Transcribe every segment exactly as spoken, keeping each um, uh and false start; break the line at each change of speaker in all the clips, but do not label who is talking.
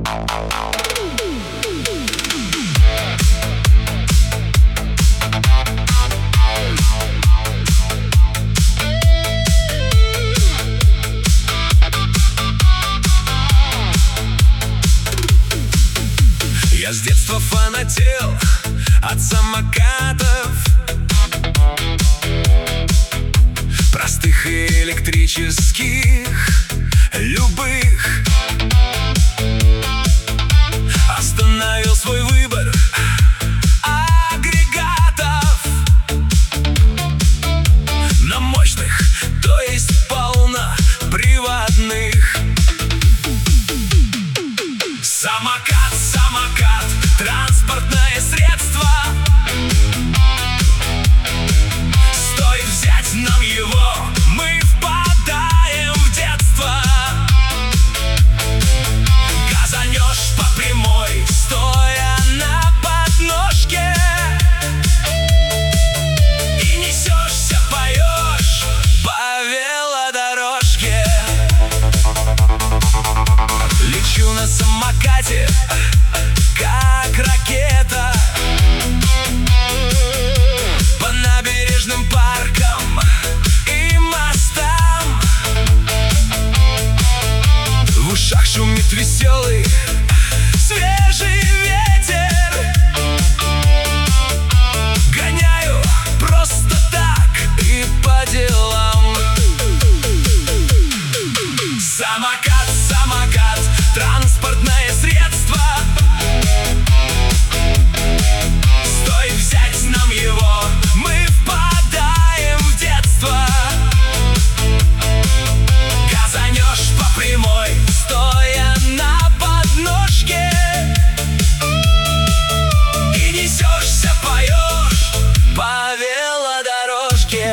Я с детства фанател от самокатов, простых и электрических, любых. Остановил свой выбор агрегатов на мощных, то есть полноприводных. Самокат, самокат, транспортное средство. Стоит взять нам его, мы впадаем в детство. Газанешь по прямой, стоя на подножке, и несешься, поешь по велодорожке. Лечу на самокате, как ракета, по набережным паркам и мостам. В ушах шумит веселый свежий ветер. Гоняю просто так и по делам. Самокат, самокат, транспортное средство. Стоит взять нам его, мы впадаем в детство. Газанешь по прямой, стоя на подножке, и несешься, поешь по велодорожке.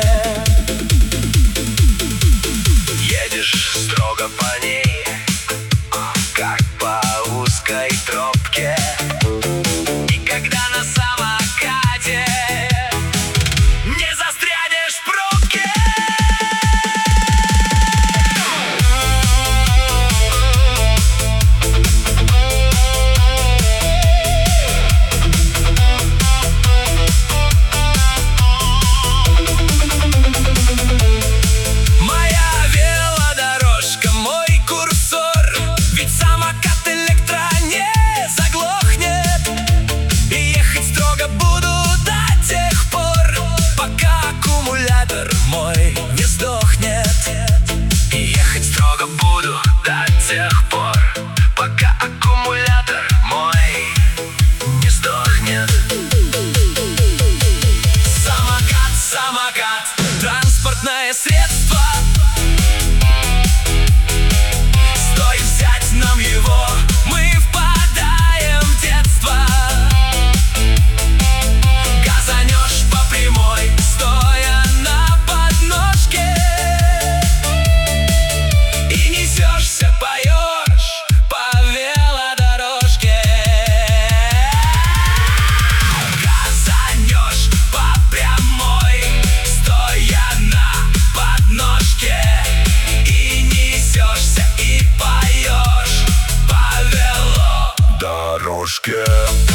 Едешь строго по ней, как по узкой тропке. И когда на самокате не застрянешь в пробке. Моя велодорожка, мой курсор, ведь самокат электро не заглохнет. И ехать строго буду до тех пор, пока аккумулятор мой не сдохнет. И ехать строго буду до тех пор, пока аккумулятор мой не сдохнет. Самокат, самокат, транспортное средство. Стоит взять нам его, мы впадаем в детство. Газанешь по прямой, стоя на подножке, и несешься, поешь по велодорожке. Газанешь по прямой, стоя на подножке, и несешься, и поешь по велодорожке.